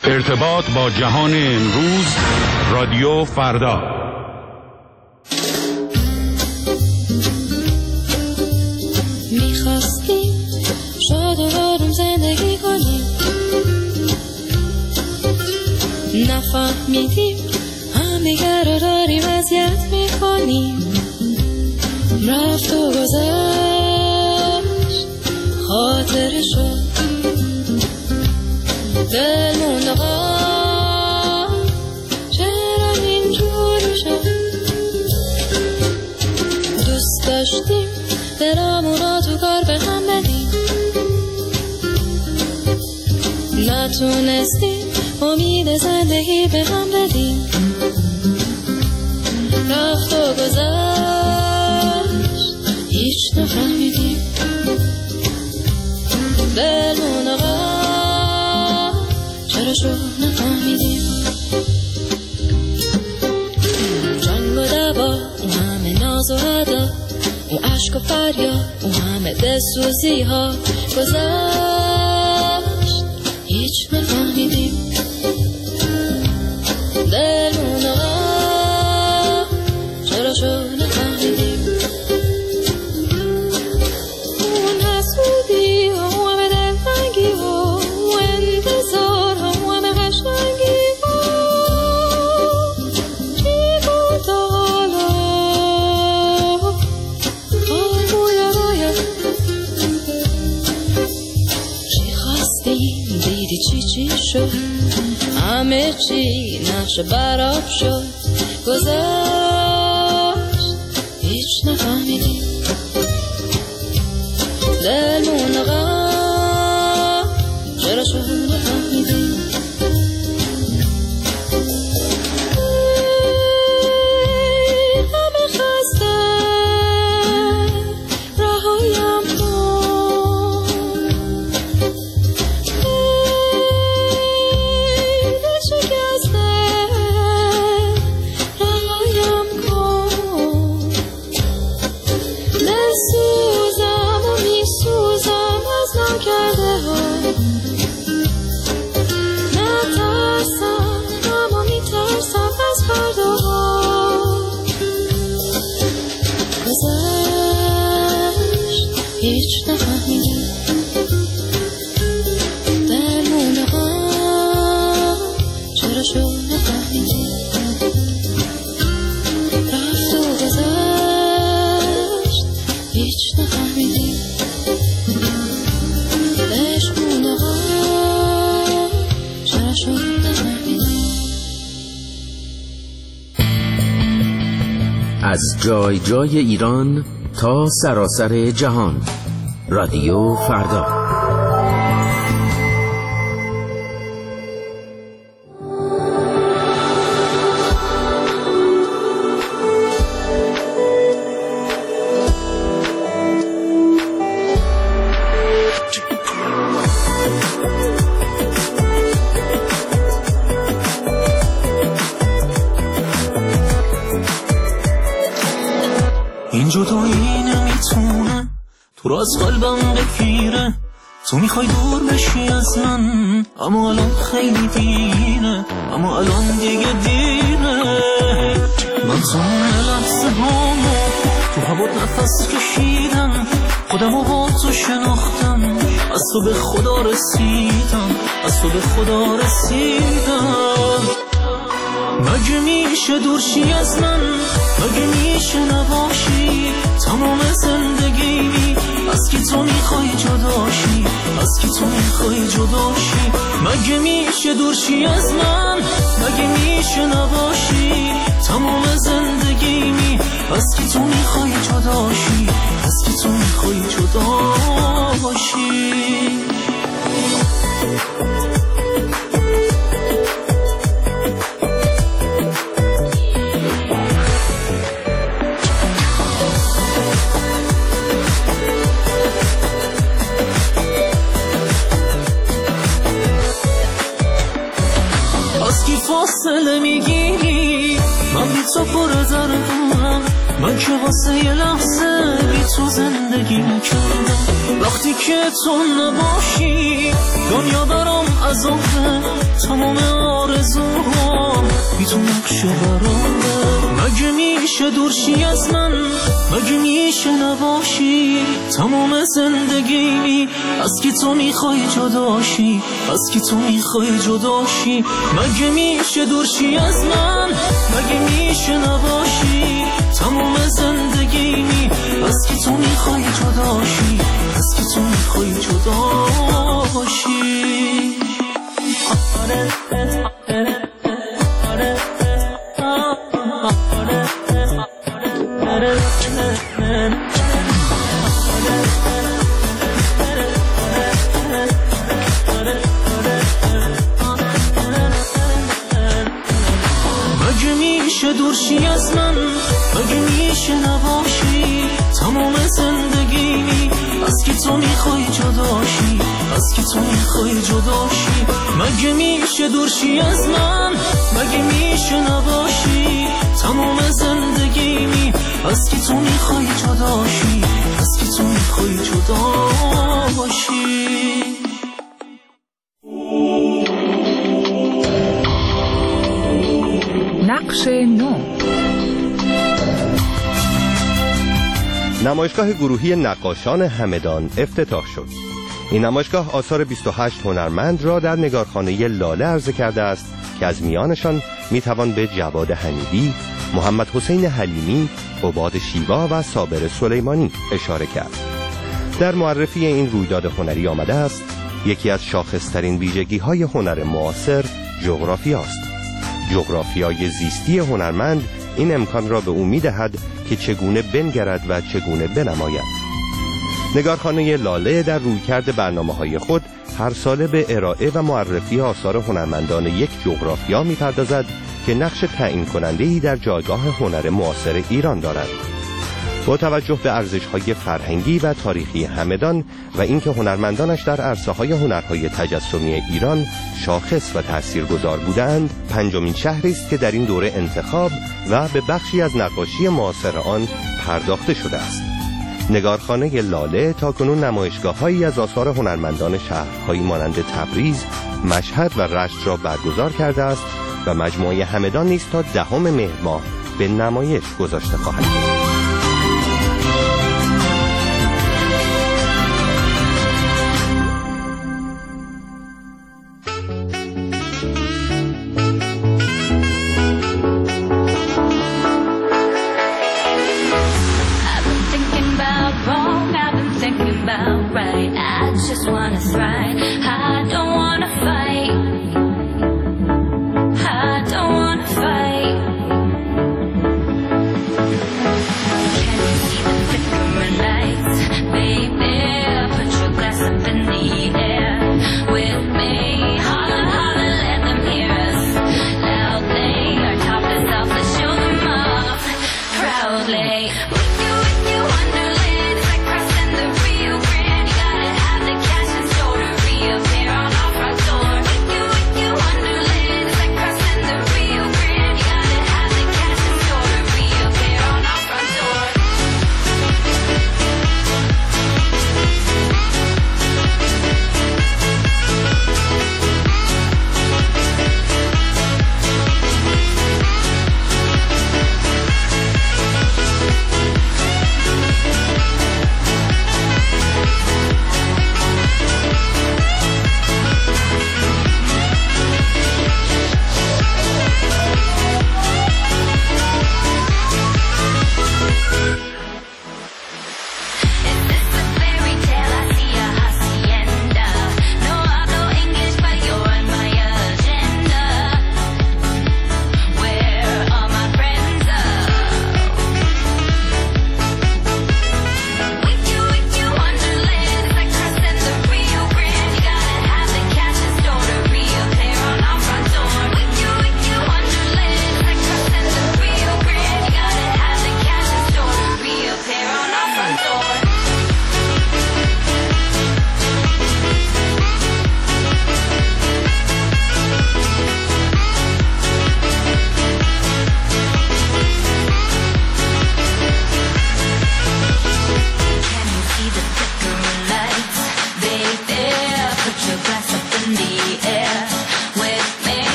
ارتباط با جهان امروز، رادیو فردا. میخواستیم شاد و آروم زندگی کنیم، نفهمیدیم هم دیگر رو داریم اذیت میکنیم. رفت و گذشت خاطرشو، دل موند آقا چرا اینجوری شد. دوست داشتیم دلمونو تو کار به هم بدیم، نتونستیم امید زندگی به هم بدیم. رفت و گذشت هیچ نفهمیدیم، دلمون آقا چرا شد نفهمیدیم. جنگ و دعوا، اون همه ناز و ادا، اون عشق و فریاد، اون همه دلسوزی ها گذشت هیچ نفهمیدیم. دلمون آقا چرا شد نفهمیدیم. اون حسودی ها، اون همه دلتنگی ها، اون انتظار ها، اون همه قشنگی ها، چی بود حالا بوی باید. چی خواستیم دیدی چی شد، همه چی نقش براب شد. گذشت هیچ نفهمیدیم، دلمون آقا چرا شد نفهمیدیم. همه خسته رهایم کن، دل شکسته رهایم کن. دل سوزم و میسوزم از ناکرده ها، نترسم اما میترسم از فرداها. گذشت هیچ نفهمیدیم، دلمون آقا چرا شد نفهمیدیم. رفت و گذشت هیچ نفهمیدیم، عشقمون آقا چرا شد نفهمیدیم. از جای جای ایران تا سراسر جهان، رادیو فردا. این جدایی نمیتونه تو را از قلبم بگیره. تو میخوای دور بشی از من، اما الان خیلی دیره، اما الان دیگه دیره. من تمام لحظه هامو تو هوا نفس کشیدم، خودمو با تو شناختم، از تو به خدا رسیدم، از تو به خدا رسیدم. مگه میشه دورشی از من، مگه میشه نباشی تمام زندگی، از کی تو میخوای جداشی، از کی تو میخوای جداشی. مگه میشه دورشی از من، مگه میشه نباشی تمام زندگی، از کی تو میخوای جداشی، از کی تو میخوای جداشی. فاصله میگیری، من بی تو پر دردم، من که واسه یه لحظه بی تو زندگی میکردم. وقتی که تو نباشی دنیا برام عذابه، تمام آرزوها بی تو نقش برابر. مگه میشه دورشی از من، مگه میشه نباشی تمام زندگیمی، از کی تو میخوای جداشی، از کی تو میخوای جداشی. مگه میشه دورشی از من، مگه میشه نباشی تمام زندگیمی، از کی تو میخوای جداشی، از کی تو میخوای جداشی. مگه میشه دورشی از من، مگه میشه نباشی تمام زندگیمی، از کی تو میخوای جداشی، از کی تو میخوای جداشی. مگه میشه دورشی از من، مگه میشه نباشی تمام زندگیمی، از کی تو میخوای جداشی، از کی تو میخوای جداشی. نقش نو. نمایشگاه گروهی نقاشان همدان افتتاح شد. این نمایشگاه آثار 28 هنرمند را در نگارخانه لاله عرضه کرده است که از میانشان میتوان به جواد حمیدی، محمد حسین حلیمی، عباد شیوا و صابر سلیمانی اشاره کرد. در معرفی این رویداد هنری آمده است یکی از شاخصترین ویژگی‌های هنر معاصر جغرافیاست. جغرافیای زیستی هنرمند این امکان را به او می‌دهد که چگونه بنگرد و چگونه بنماید. نگارخانه لاله در رویکرد برنامه‌های خود هر ساله به ارائه و معرفی آثار هنرمندان یک جغرافیا می‌پردازد که نقش تعیین کننده‌ای در جایگاه هنر معاصر ایران دارد. با توجه به ارزش‌های فرهنگی و تاریخی همدان و اینکه هنرمندانش در عرصه‌های هنرهای تجسمی ایران شاخص و تاثیرگذار بودند، پنجمین شهری است که در این دوره انتخاب و به بخشی از نقاشی معاصر آن پرداخته شده است. نگارخانه لاله تاکنون نمایشگاه‌هایی از آثار هنرمندان شهرهایی مانند تبریز، مشهد و رشت را برگزار کرده است و مجموعه همدان نیز تا 10 مهر ماه به نمایش گذاشته خواهد بود. Baby, put your glass up in the air with me.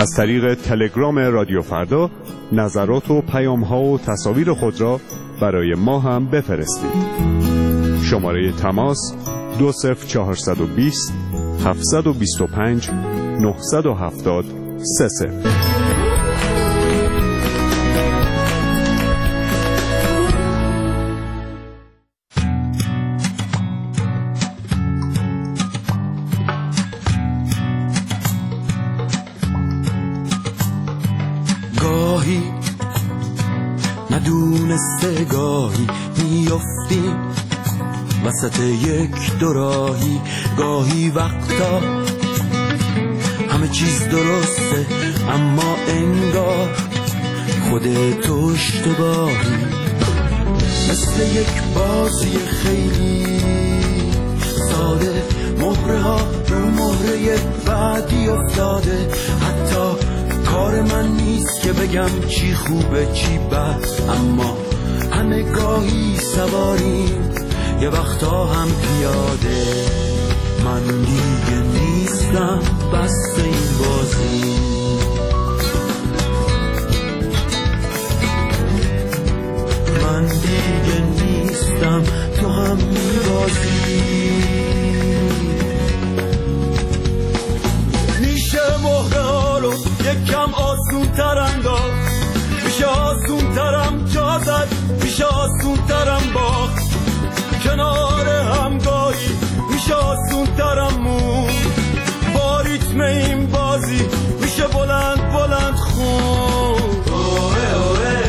از طریق تلگرام رادیو فردا نظرات و پیام‌ها و تصاویر خود را برای ما هم بفرستید. شماره تماس 20420 725 970 30. گاهی ندونسته گاهی میافتیم وسط یک دوراهی، گاهی وقتا همه چیز درسته اما انگار خودت اشتباهی، مثل یک بازی خیلی ساده، مهره ها رو مهره بعدی افتاده، حتی کار من نیست که بگم چی خوبه چی بد، اما همه گاهی سواریم یه وقتا هم پیاده، من دیگه نیستم بس این بازی، من دیگه نیستم تو هم میبازی، میشه مهره ها رو یکم آسون تر انداخت، میشه آسون ترم جا زد، میشه آسون ترم باخت، کنار همگاهی میشه آسون ترم مون، با ریتم این بازی میشه بلند بلند خون، اوه اوه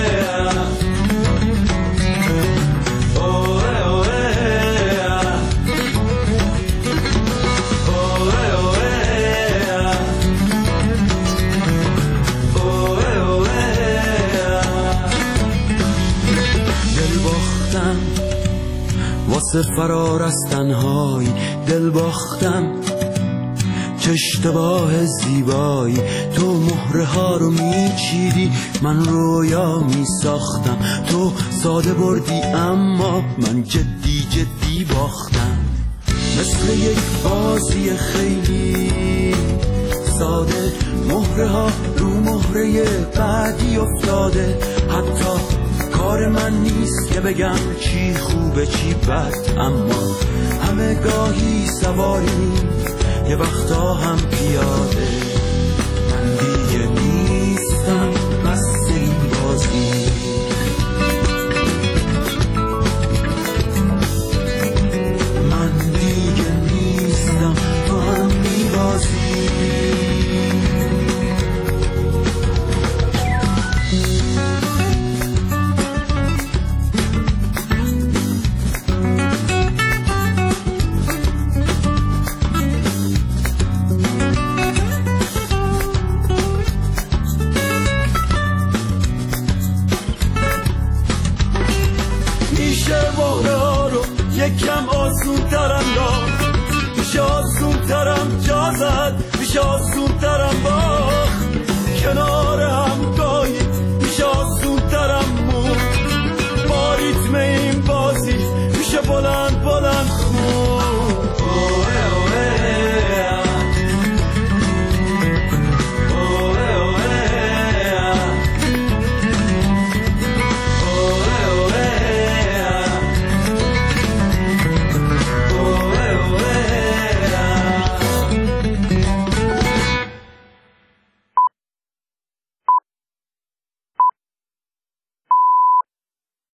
واسه فرار از تنهایی، دل باختم چه اشتباه زیبایی، تو مهره ها رو میچیدی من رویا میساختم، تو ساده بردی اما من جدی جدی باختم، مثل یک بازی خیلی ساده، مهره ها رو مهره بعدی افتاده، حتی کار من نیست که بگم چی خوبه چی بد، اما همه گاهی سواریم یه وقتا هم پیاده، من دیگه نیستم بس این بازی، من دیگه نیستم تو هم میبازی، یکم آسون ترم داد، میشه آسون ترم جا زد، میشه آسون ترم با